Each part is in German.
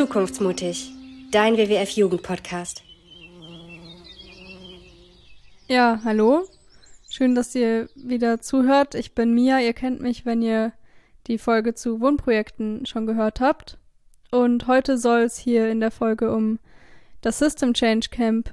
Zukunftsmutig, dein WWF-Jugend-Podcast. Ja, hallo. Schön, dass ihr wieder zuhört. Ich bin Mia. Ihr kennt mich, wenn ihr die Folge zu Wohnprojekten schon gehört habt. Und heute soll es hier in der Folge um das System Change Camp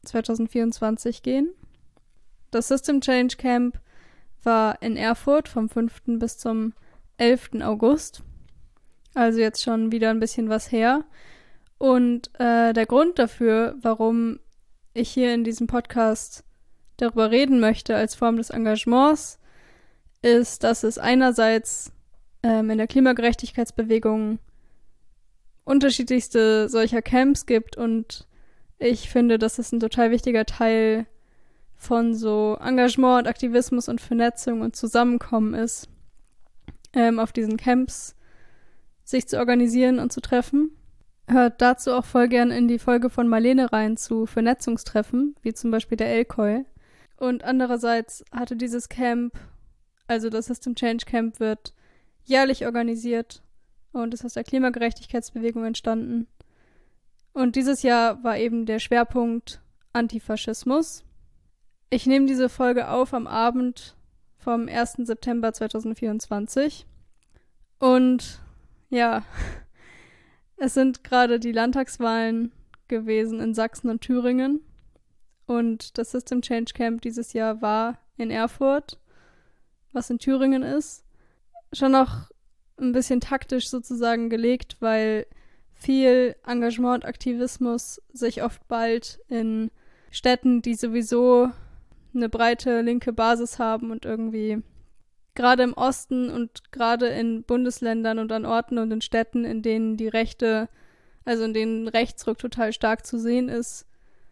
2024 gehen. Das System Change Camp war in Erfurt vom 5. bis zum 11. August. Also jetzt schon wieder ein bisschen was her. Und der Grund dafür, warum ich hier in diesem Podcast darüber reden möchte als Form des Engagements, ist, dass es einerseits in der Klimagerechtigkeitsbewegung unterschiedlichste solcher Camps gibt und ich finde, dass es ein total wichtiger Teil von so Engagement und Aktivismus und Vernetzung und Zusammenkommen ist, auf diesen Camps sich zu organisieren und zu treffen. Hört dazu auch voll gern in die Folge von Marlene rein zu Vernetzungstreffen, wie zum Beispiel der Elkoi. Und andererseits hatte dieses Camp, also das System Change Camp, wird jährlich organisiert und ist aus der Klimagerechtigkeitsbewegung entstanden. Und dieses Jahr war eben der Schwerpunkt Antifaschismus. Ich nehme diese Folge auf am Abend vom 1. September 2024. Und ja, es sind gerade die Landtagswahlen gewesen in Sachsen und Thüringen. Und das System Change Camp dieses Jahr war in Erfurt, was in Thüringen ist. Schon noch ein bisschen taktisch sozusagen gelegt, weil viel Engagement und Aktivismus sich oft bald in Städten, die sowieso eine breite linke Basis haben und irgendwie gerade im Osten und gerade in Bundesländern und an Orten und in Städten, in denen die Rechte, also in denen Rechtsruck total stark zu sehen ist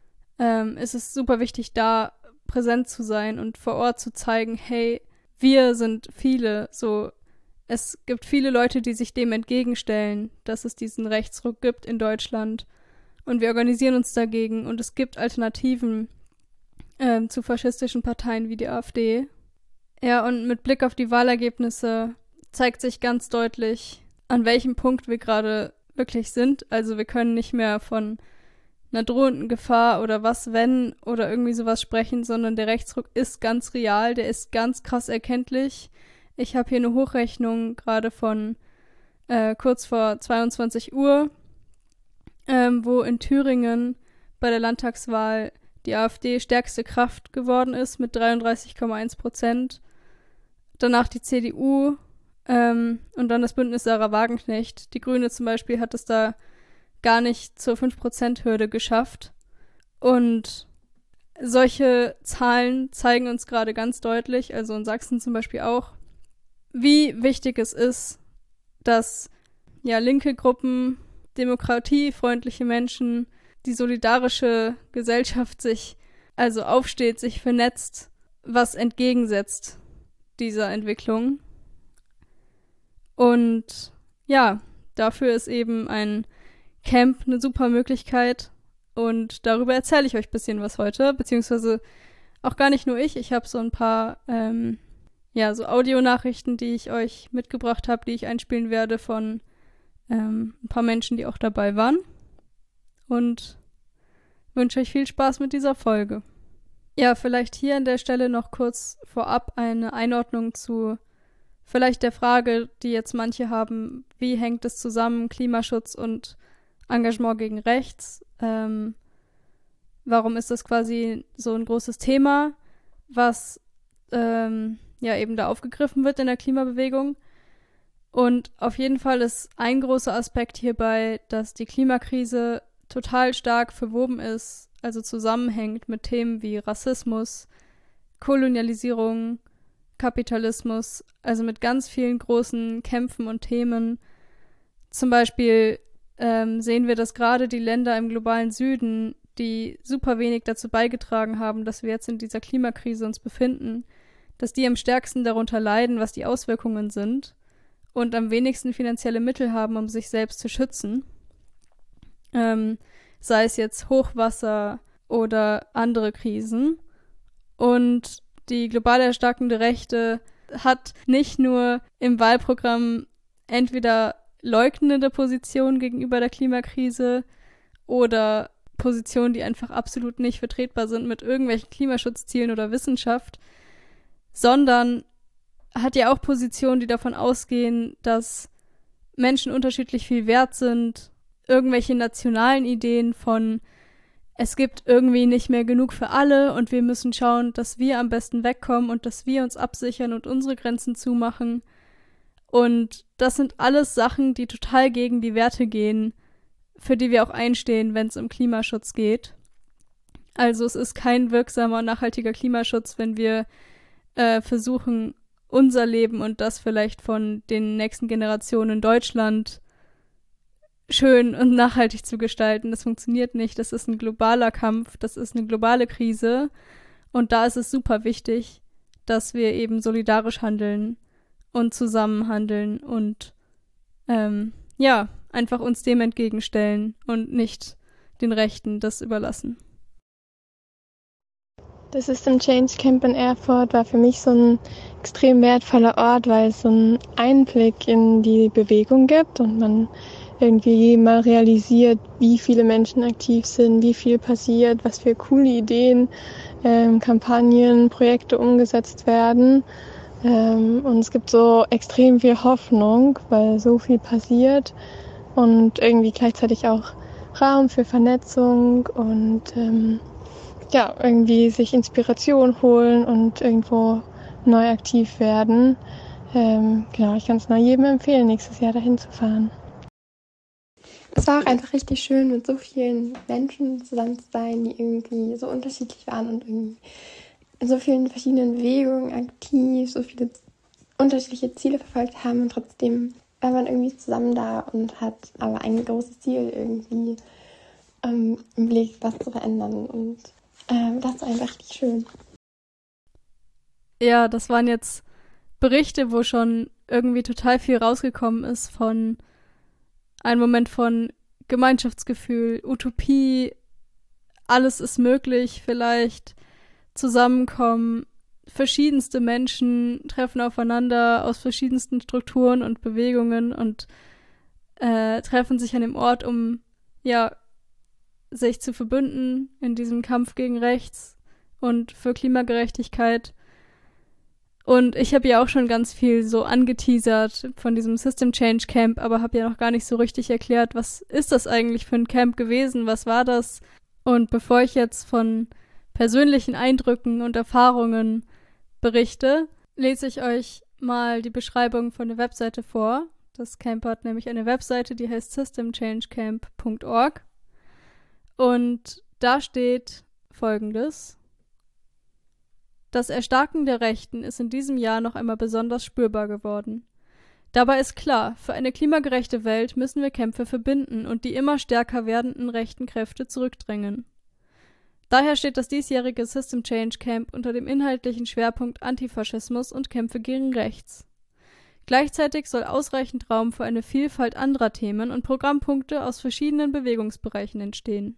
es super wichtig, da präsent zu sein und vor Ort zu zeigen, hey, wir sind viele, so, es gibt viele Leute, die sich dem entgegenstellen, dass es diesen Rechtsruck gibt in Deutschland und wir organisieren uns dagegen und es gibt Alternativen zu faschistischen Parteien wie die AfD. Ja, und mit Blick auf die Wahlergebnisse zeigt sich ganz deutlich, an welchem Punkt wir gerade wirklich sind. Also wir können nicht mehr von einer drohenden Gefahr oder was wenn oder irgendwie sowas sprechen, sondern der Rechtsruck ist ganz real, der ist ganz krass erkenntlich. Ich habe hier eine Hochrechnung gerade von kurz vor 22 Uhr, wo in Thüringen bei der Landtagswahl die AfD stärkste Kraft geworden ist mit 33,1%. Danach die CDU und dann das Bündnis Sarah Wagenknecht. Die Grüne zum Beispiel hat es da gar nicht zur 5%-Hürde geschafft. Und solche Zahlen zeigen uns gerade ganz deutlich, also in Sachsen zum Beispiel auch, wie wichtig es ist, dass ja linke Gruppen, demokratiefreundliche Menschen, die solidarische Gesellschaft sich also aufsteht, sich vernetzt, was entgegensetzt dieser Entwicklung. Und ja, dafür ist eben ein Camp eine super Möglichkeit und darüber erzähle ich euch ein bisschen was heute, beziehungsweise auch gar nicht nur ich habe so ein paar so Audionachrichten, die ich euch mitgebracht habe, die ich einspielen werde von ein paar Menschen, die auch dabei waren und wünsche euch viel Spaß mit dieser Folge. Ja, vielleicht hier an der Stelle noch kurz vorab eine Einordnung zu vielleicht der Frage, die jetzt manche haben, wie hängt es zusammen, Klimaschutz und Engagement gegen rechts? Warum ist das quasi so ein großes Thema, was eben da aufgegriffen wird in der Klimabewegung? Und auf jeden Fall ist ein großer Aspekt hierbei, dass die Klimakrise total stark verwoben ist, also zusammenhängt mit Themen wie Rassismus, Kolonialisierung, Kapitalismus, also mit ganz vielen großen Kämpfen und Themen. Zum Beispiel sehen wir, dass gerade die Länder im globalen Süden, die super wenig dazu beigetragen haben, dass wir jetzt in dieser Klimakrise uns befinden, dass die am stärksten darunter leiden, was die Auswirkungen sind und am wenigsten finanzielle Mittel haben, um sich selbst zu schützen. Sei es jetzt Hochwasser oder andere Krisen. Und die global erstarkende Rechte hat nicht nur im Wahlprogramm entweder leugnende Positionen gegenüber der Klimakrise oder Positionen, die einfach absolut nicht vertretbar sind mit irgendwelchen Klimaschutzzielen oder Wissenschaft, sondern hat ja auch Positionen, die davon ausgehen, dass Menschen unterschiedlich viel wert sind, irgendwelche nationalen Ideen von es gibt irgendwie nicht mehr genug für alle und wir müssen schauen, dass wir am besten wegkommen und dass wir uns absichern und unsere Grenzen zumachen. Und das sind alles Sachen, die total gegen die Werte gehen, für die wir auch einstehen, wenn es um Klimaschutz geht. Also es ist kein wirksamer, nachhaltiger Klimaschutz, wenn wir versuchen, unser Leben und das vielleicht von den nächsten Generationen in Deutschland schön und nachhaltig zu gestalten. Das funktioniert nicht. Das ist ein globaler Kampf, das ist eine globale Krise. Und da ist es super wichtig, dass wir eben solidarisch handeln und zusammen handeln und einfach uns dem entgegenstellen und nicht den Rechten das überlassen. Das System Change Camp in Erfurt war für mich so ein extrem wertvoller Ort, weil es so einen Einblick in die Bewegung gibt und man irgendwie mal realisiert, wie viele Menschen aktiv sind, wie viel passiert, was für coole Ideen, Kampagnen, Projekte umgesetzt werden. Und es gibt so extrem viel Hoffnung, weil so viel passiert und irgendwie gleichzeitig auch Raum für Vernetzung und irgendwie sich Inspiration holen und irgendwo neu aktiv werden. Ich kann es nur jedem empfehlen, nächstes Jahr dahin zu fahren. Es war auch einfach richtig schön, mit so vielen Menschen zusammen zu sein, die irgendwie so unterschiedlich waren und irgendwie in so vielen verschiedenen Bewegungen aktiv, so viele unterschiedliche Ziele verfolgt haben und trotzdem war man irgendwie zusammen da und hat aber ein großes Ziel irgendwie im Blick, was zu verändern und das war einfach richtig schön. Ja, das waren jetzt Berichte, wo schon irgendwie total viel rausgekommen ist von einem Moment von Gemeinschaftsgefühl, Utopie, alles ist möglich, vielleicht zusammenkommen, verschiedenste Menschen treffen aufeinander aus verschiedensten Strukturen und Bewegungen und treffen sich an dem Ort, um sich zu verbünden in diesem Kampf gegen rechts und für Klimagerechtigkeit. Und ich habe ja auch schon ganz viel so angeteasert von diesem System Change Camp, aber habe ja noch gar nicht so richtig erklärt, was ist das eigentlich für ein Camp gewesen, was war das? Und bevor ich jetzt von persönlichen Eindrücken und Erfahrungen berichte, lese ich euch mal die Beschreibung von der Webseite vor. Das Camp hat nämlich eine Webseite, die heißt systemchangecamp.org. Und da steht Folgendes: Das Erstarken der Rechten ist in diesem Jahr noch einmal besonders spürbar geworden. Dabei ist klar, für eine klimagerechte Welt müssen wir Kämpfe verbinden und die immer stärker werdenden rechten Kräfte zurückdrängen. Daher steht das diesjährige System Change Camp unter dem inhaltlichen Schwerpunkt Antifaschismus und Kämpfe gegen Rechts. Gleichzeitig soll ausreichend Raum für eine Vielfalt anderer Themen und Programmpunkte aus verschiedenen Bewegungsbereichen entstehen.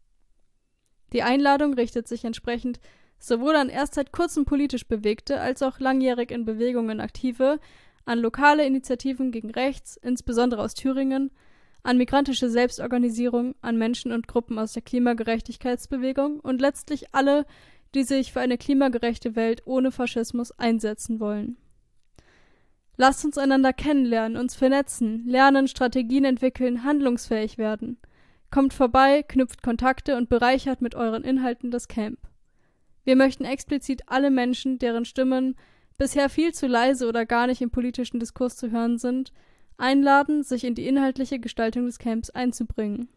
Die Einladung richtet sich entsprechend sowohl an erst seit kurzem politisch Bewegte als auch langjährig in Bewegungen Aktive, an lokale Initiativen gegen Rechts, insbesondere aus Thüringen, an migrantische Selbstorganisierung, an Menschen und Gruppen aus der Klimagerechtigkeitsbewegung und letztlich alle, die sich für eine klimagerechte Welt ohne Faschismus einsetzen wollen. Lasst uns einander kennenlernen, uns vernetzen, lernen, Strategien entwickeln, handlungsfähig werden. Kommt vorbei, knüpft Kontakte und bereichert mit euren Inhalten das Camp. Wir möchten explizit alle Menschen, deren Stimmen bisher viel zu leise oder gar nicht im politischen Diskurs zu hören sind, einladen, sich in die inhaltliche Gestaltung des Camps einzubringen.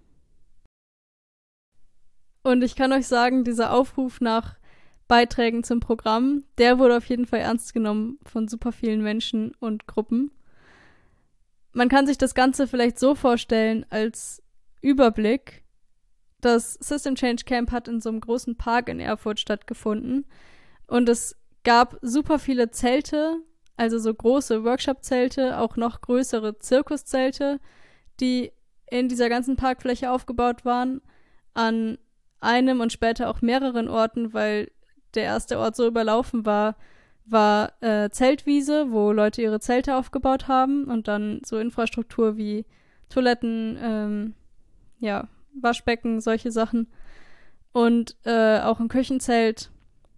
Und ich kann euch sagen, dieser Aufruf nach Beiträgen zum Programm, der wurde auf jeden Fall ernst genommen von super vielen Menschen und Gruppen. Man kann sich das Ganze vielleicht so vorstellen als Überblick. Das System Change Camp hat in so einem großen Park in Erfurt stattgefunden und es gab super viele Zelte, also so große Workshop-Zelte, auch noch größere Zirkuszelte, die in dieser ganzen Parkfläche aufgebaut waren, an einem und später auch mehreren Orten, weil der erste Ort so überlaufen war, war Zeltwiese, wo Leute ihre Zelte aufgebaut haben und dann so Infrastruktur wie Toiletten, Waschbecken, solche Sachen. Und auch ein Küchenzelt.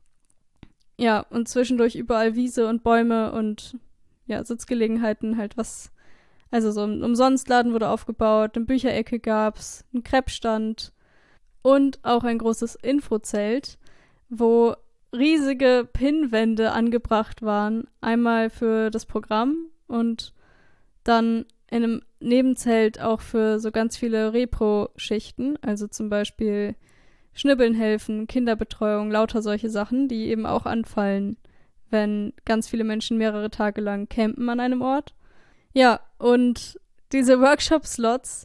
Ja, und zwischendurch überall Wiese und Bäume und ja, Sitzgelegenheiten halt was. Also so ein Umsonstladen wurde aufgebaut, eine Bücherecke gab's, einen Crepe-Stand und auch ein großes Infozelt, wo riesige Pinnwände angebracht waren. Einmal für das Programm und dann in einem Nebenzelt auch für so ganz viele Repro-Schichten. Also zum Beispiel Schnibbeln helfen, Kinderbetreuung, lauter solche Sachen, die eben auch anfallen, wenn ganz viele Menschen mehrere Tage lang campen an einem Ort. Ja, und diese Workshop-Slots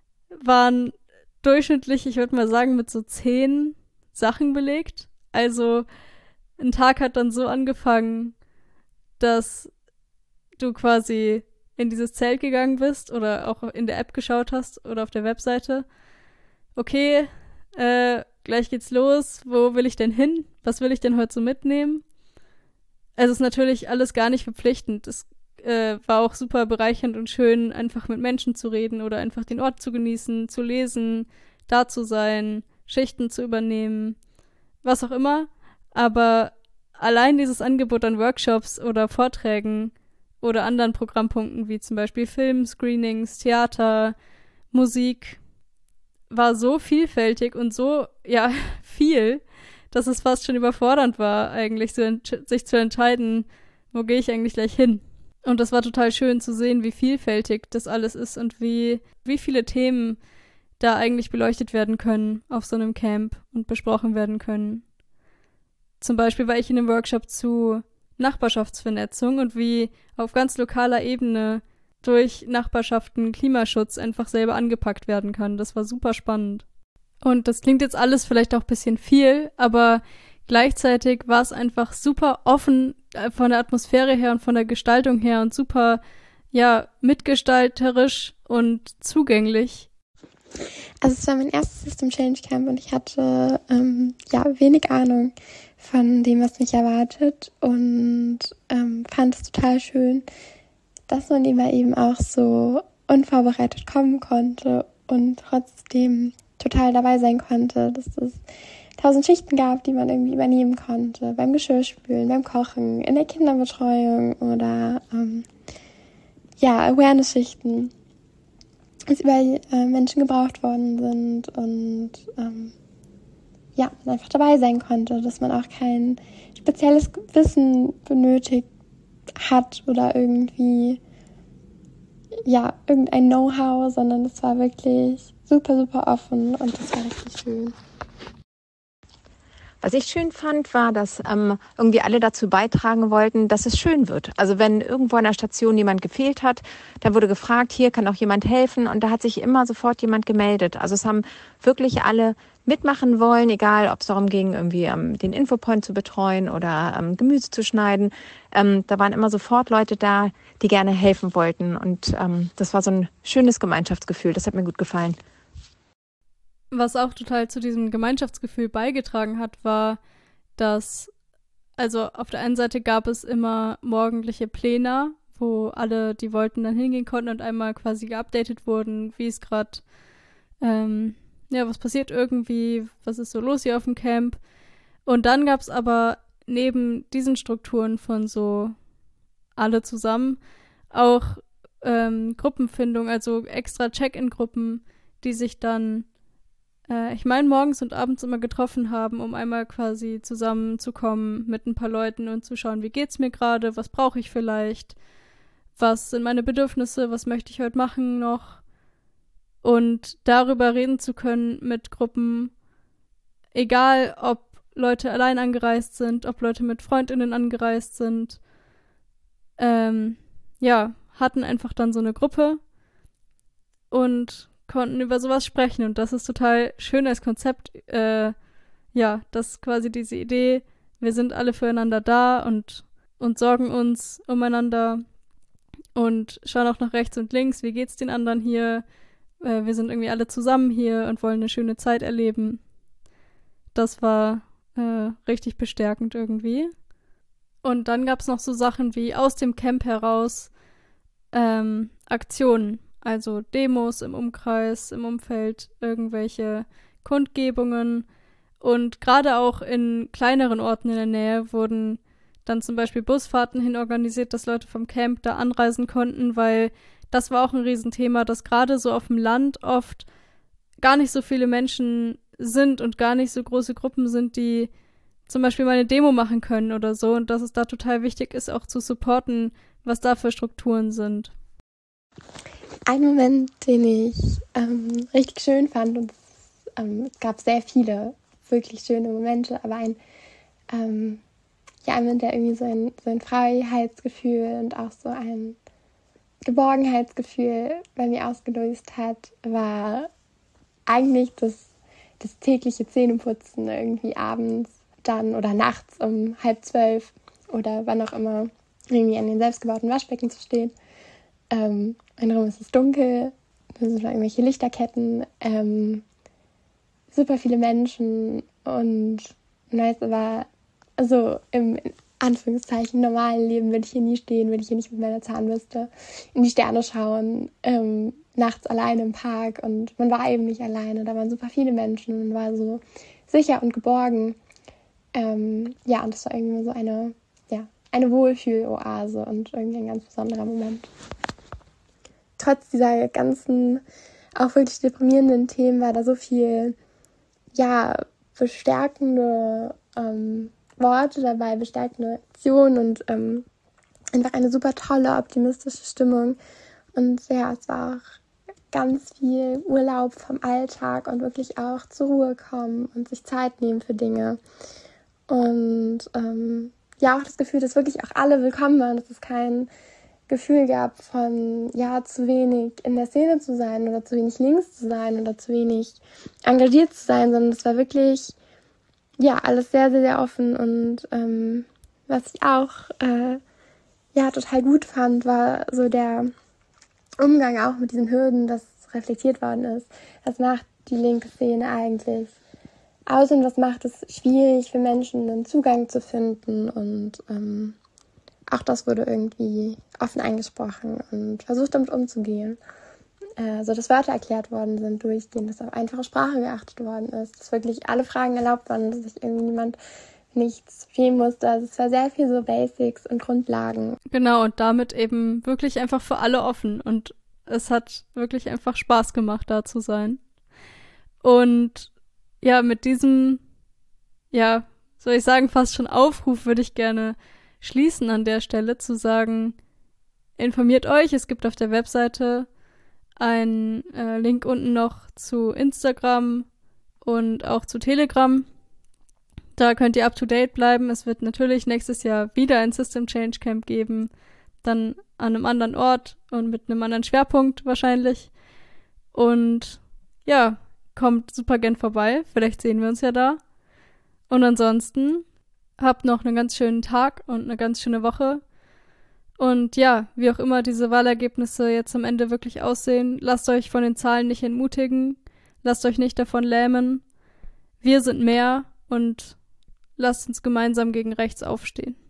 waren durchschnittlich, ich würde mal sagen, mit so 10 Sachen belegt. Also ein Tag hat dann so angefangen, dass du quasi in dieses Zelt gegangen bist oder auch in der App geschaut hast oder auf der Webseite. Okay, gleich geht's los. Wo will ich denn hin? Was will ich denn heute so mitnehmen? Also es ist natürlich alles gar nicht verpflichtend. Es war auch super bereichernd und schön, einfach mit Menschen zu reden oder einfach den Ort zu genießen, zu lesen, da zu sein, Schichten zu übernehmen, was auch immer. Aber allein dieses Angebot an Workshops oder Vorträgen oder anderen Programmpunkten wie zum Beispiel Film, Screenings, Theater, Musik war so vielfältig und so, ja, viel, dass es fast schon überfordernd war, eigentlich sich zu entscheiden, wo gehe ich eigentlich gleich hin. Und das war total schön zu sehen, wie vielfältig das alles ist und wie viele Themen da eigentlich beleuchtet werden können auf so einem Camp und besprochen werden können. Zum Beispiel war ich in einem Workshop zu Nachbarschaftsvernetzung und wie auf ganz lokaler Ebene durch Nachbarschaften Klimaschutz einfach selber angepackt werden kann. Das war super spannend. Und das klingt jetzt alles vielleicht auch ein bisschen viel, aber gleichzeitig war es einfach super offen von der Atmosphäre her und von der Gestaltung her und super, ja, mitgestalterisch und zugänglich. Also es war mein erstes System Change Camp und ich hatte wenig Ahnung von dem, was mich erwartet und fand es total schön, dass man eben auch so unvorbereitet kommen konnte und trotzdem total dabei sein konnte, dass es 1000 Schichten gab, die man irgendwie übernehmen konnte, beim Geschirrspülen, beim Kochen, in der Kinderbetreuung oder Awareness-Schichten, dass überall Menschen gebraucht worden sind und man einfach dabei sein konnte, dass man auch kein spezielles Wissen benötigt hat oder irgendwie irgendein Know-how, sondern es war wirklich super, super offen und das war richtig schön. Was ich schön fand, war, dass irgendwie alle dazu beitragen wollten, dass es schön wird. Also wenn irgendwo an der Station jemand gefehlt hat, dann wurde gefragt, hier kann auch jemand helfen und da hat sich immer sofort jemand gemeldet. Also es haben wirklich alle mitmachen wollen, egal ob es darum ging, irgendwie den Infopoint zu betreuen oder Gemüse zu schneiden. Da waren immer sofort Leute da, die gerne helfen wollten und das war so ein schönes Gemeinschaftsgefühl. Das hat mir gut gefallen. Was auch total zu diesem Gemeinschaftsgefühl beigetragen hat, war, dass, also auf der einen Seite gab es immer morgendliche Pläne, wo alle, die wollten, dann hingehen konnten und einmal quasi geupdatet wurden, wie es gerade, was passiert irgendwie, was ist so los hier auf dem Camp. Und dann gab es aber neben diesen Strukturen von so alle zusammen auch Gruppenfindung, also extra Check-in-Gruppen, die sich dann morgens und abends immer getroffen haben, um einmal quasi zusammenzukommen mit ein paar Leuten und zu schauen, wie geht's mir gerade, was brauche ich vielleicht, was sind meine Bedürfnisse, was möchte ich heute machen noch und darüber reden zu können mit Gruppen, egal ob Leute allein angereist sind, ob Leute mit FreundInnen angereist sind, hatten einfach dann so eine Gruppe und konnten über sowas sprechen und das ist total schön als Konzept, dass quasi diese Idee, wir sind alle füreinander da und sorgen uns umeinander und schauen auch nach rechts und links, wie geht's den anderen hier, wir sind irgendwie alle zusammen hier und wollen eine schöne Zeit erleben. Das war richtig bestärkend irgendwie. Und dann gab es noch so Sachen wie aus dem Camp heraus Aktionen, also Demos im Umkreis, im Umfeld, irgendwelche Kundgebungen. Und gerade auch in kleineren Orten in der Nähe wurden dann zum Beispiel Busfahrten hin organisiert, dass Leute vom Camp da anreisen konnten, weil das war auch ein Riesenthema, dass gerade so auf dem Land oft gar nicht so viele Menschen sind und gar nicht so große Gruppen sind, die zum Beispiel mal eine Demo machen können oder so, und dass es da total wichtig ist, auch zu supporten, was da für Strukturen sind. Ein Moment, den ich richtig schön fand, und es gab sehr viele wirklich schöne Momente, aber ein Moment, der irgendwie so ein Freiheitsgefühl und auch so ein Geborgenheitsgefühl bei mir ausgelöst hat, war eigentlich das tägliche Zähneputzen irgendwie abends dann oder nachts um 11:30 oder wann auch immer irgendwie an den selbstgebauten Waschbecken zu stehen. Mein Raum ist dunkel, da sind irgendwelche Lichterketten, super viele Menschen und nice, aber also im Anführungszeichen normalen Leben würde ich hier nie stehen, würde ich hier nicht mit meiner Zahnbürste in die Sterne schauen, nachts alleine im Park, und man war eben nicht alleine, da waren super viele Menschen und man war so sicher und geborgen. Und das war irgendwie so eine Wohlfühloase und irgendwie ein ganz besonderer Moment. Trotz dieser ganzen, auch wirklich deprimierenden Themen war da so viel, bestärkende Worte dabei, bestärkende Aktionen und einfach eine super tolle, optimistische Stimmung. Und ja, es war auch ganz viel Urlaub vom Alltag und wirklich auch zur Ruhe kommen und sich Zeit nehmen für Dinge. Und auch das Gefühl, dass wirklich auch alle willkommen waren, dass es kein Gefühl gab von, zu wenig in der Szene zu sein oder zu wenig links zu sein oder zu wenig engagiert zu sein, sondern es war wirklich, alles sehr, sehr, sehr offen. Und was ich auch total gut fand, war so der Umgang auch mit diesen Hürden, dass reflektiert worden ist. Was macht die linke Szene eigentlich aus und was macht es schwierig für Menschen, einen Zugang zu finden, und auch das wurde irgendwie offen angesprochen und versucht, damit umzugehen. Dass Wörter erklärt worden sind durchgehend, dass auf einfache Sprache geachtet worden ist, dass wirklich alle Fragen erlaubt waren, dass sich irgendwie niemand nichts schämen musste. Also es war sehr viel so Basics und Grundlagen. Genau, und damit eben wirklich einfach für alle offen. Und es hat wirklich einfach Spaß gemacht, da zu sein. Und mit diesem, soll ich sagen, fast schon Aufruf würde ich gerne schließen an der Stelle, zu sagen, informiert euch, es gibt auf der Webseite einen Link unten noch zu Instagram und auch zu Telegram. Da könnt ihr up to date bleiben. Es wird natürlich nächstes Jahr wieder ein System Change Camp geben, dann an einem anderen Ort und mit einem anderen Schwerpunkt wahrscheinlich. Und kommt super gern vorbei, vielleicht sehen wir uns ja da. Und ansonsten habt noch einen ganz schönen Tag und eine ganz schöne Woche. Und wie auch immer diese Wahlergebnisse jetzt am Ende wirklich aussehen, lasst euch von den Zahlen nicht entmutigen, lasst euch nicht davon lähmen. Wir sind mehr und lasst uns gemeinsam gegen rechts aufstehen.